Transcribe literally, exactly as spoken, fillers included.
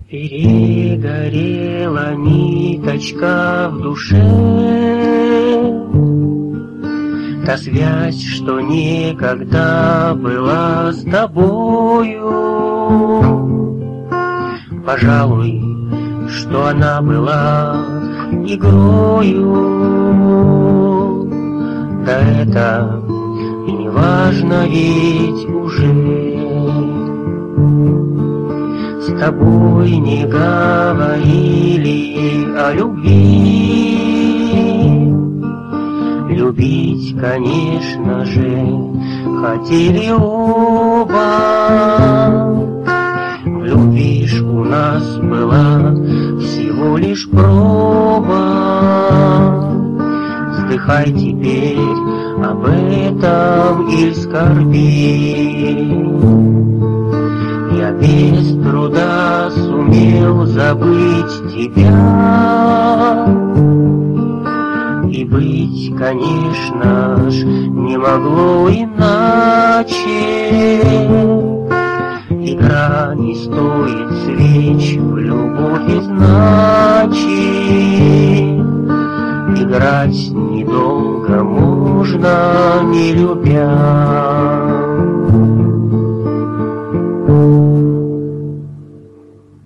Перегорела ниточка в душе, та связь, что никогда была с тобою. Пожалуй, что она была игрою, да это и не важно, ведь уже с тобой не говорили о любви. Любить, конечно же, хотели оба. В любви ж у нас была всего лишь проба. Вздыхай теперь об этом и скорби. Я без труда сумел забыть тебя, и быть, конечно ж, не могло иначе. Игра не стоит свеч, в любовь значит. Играть недолго можно, не любя.